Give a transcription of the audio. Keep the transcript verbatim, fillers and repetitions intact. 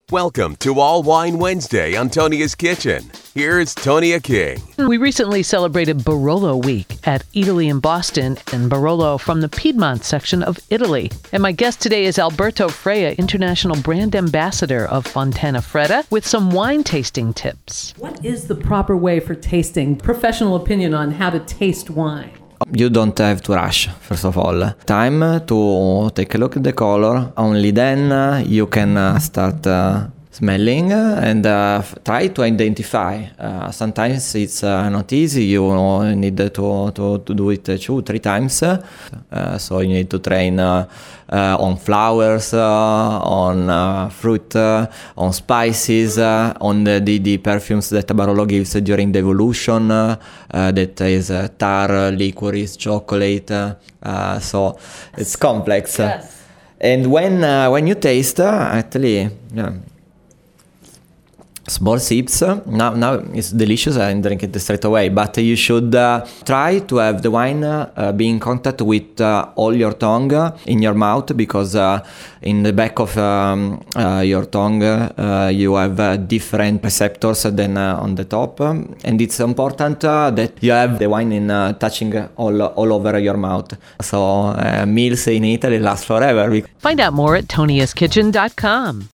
Welcome to All Wine Wednesday on Tonia's Kitchen. Here's Tonia King. We recently celebrated Barolo Week at Italy in Boston, and Barolo from the Piedmont section of Italy. And my guest today is Alberto Freia, International Brand Ambassador of Fontana Fredda, with some wine tasting tips. What is the proper way for tasting? Professional opinion on how to taste wine. You don't have to rush, first of all. Time to take a look at the color. Only then uh, you can uh, start uh, smelling and uh, f- try to identify. Uh, sometimes it's uh, not easy. You need to, to, to do it two, three times. Uh, so you need to train uh, uh, on flowers, uh, on uh, fruit, uh, on spices, uh, on the, the, the perfumes that Barolo gives during the evolution. Uh, uh, that is uh, tar, licorice, chocolate. Uh, so it's complex. Yes. And when uh, when you taste, uh, actually, yeah, small sips. Now, now it's delicious and drink it straight away. But you should uh, try to have the wine uh, be in contact with uh, all your tongue uh, in your mouth, because uh, in the back of um, uh, your tongue uh, you have uh, different receptors than uh, on the top, and it's important uh, that you have the wine in uh, touching all all over your mouth. So uh, meals in Italy last forever. Find out more at tonias kitchen dot com.